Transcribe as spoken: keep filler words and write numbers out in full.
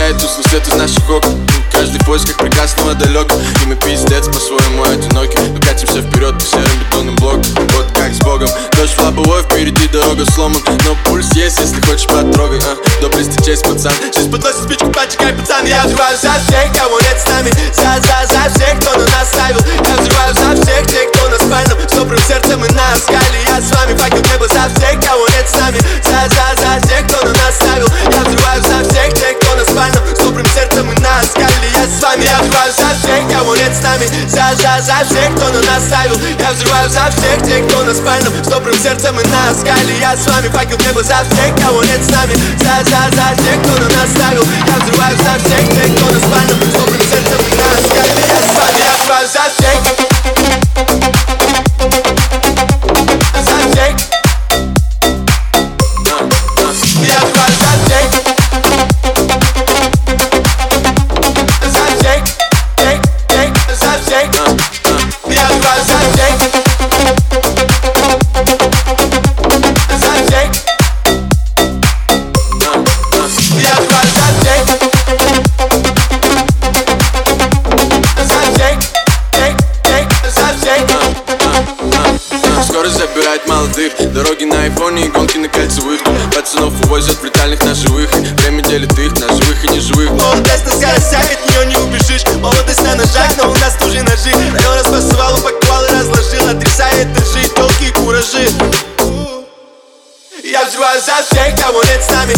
сияет тусклый свет из наших окон. Каждый в поисках прекрасного далеко, и мы пиздец по-своему одиноки. Но катимся вперед по серым бетонным блокам, вот как с Богом. Дождь в лобовой, впереди дорога сломан, но пульс есть, если хочешь потрогай. а, Доблести честь, пацан. Сейчас подносит спичку, подчекай, пацан. Я взрываю за всех, кого нет с нами, за, за, за всех, кто на нас ставил. Я взрываю за всех тех, кто на спальном, с добрым сердцем и на скале. Я с вами, факел небо за всех, кого нет с нами, за, за, за тех, кто на нас ставил. Я взрываю за всех тех, кто на спальном, с добрым сердцем и на скале. Я с вами, я взрываю за всех, кого нет с нами, за, за, за всех, кто на нас ставил. Я взрываю за всех тех, кто на спальном, с добрым сердцем и на скале. Я с вами, факел небо за всех, кого нет с нами, за, за, за тех, кто на нас ставил. Я взрываю за всех тех, кто на спальном, с добрым сердцем и на скале. Я с вами, я взрываю за всех. Забирать молодых, дороги на айфоне и гонки на кольцевых. Пацанов увозят в брутальных ножевых. Время делит их на живых и неживых. Молодость на скоростях, от нее не убежишь. Молодость на ножах, но у нас тоже ножи. Район распасывал, упаковал и разложил, отрезая этажи, толки и куражи. Я взрываю за всех, кого нет с нами,